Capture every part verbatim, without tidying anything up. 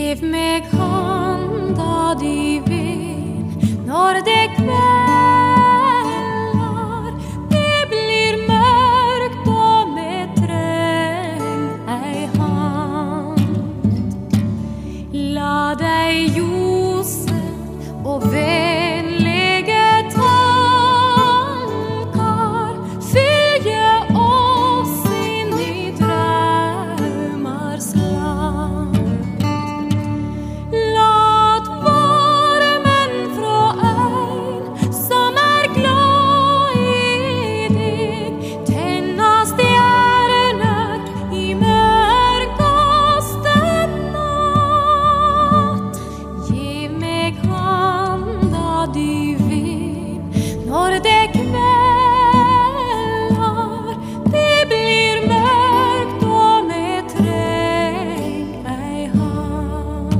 Giv meg handa di vil når det kvelder. Det blir mørkt og vi treng ei hand. La deg ljose og vennlige tankar fylgje oss inn i drømmars land. Lat varmen fra ein som er glad i deg tenna stjerner i mørkaste natt. Giv meg handa di vil når det kvelder. Det blir mørkt og vi treng ei hand.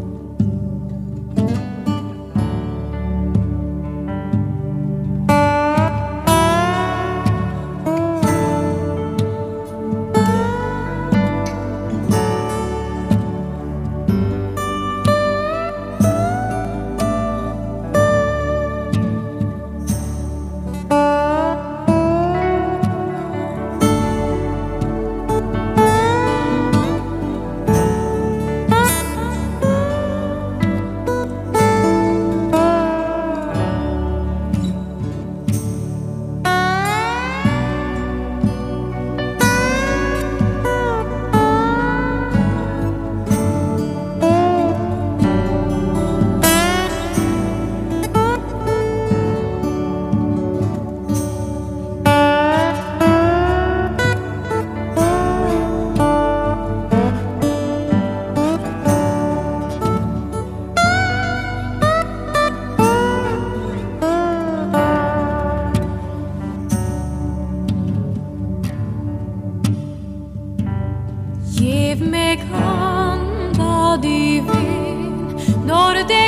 Giv meg handa di vil når det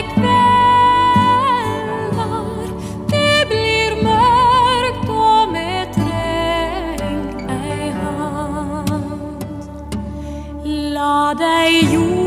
kvelder. Det blir mørkt og vi treng ei hand. La deg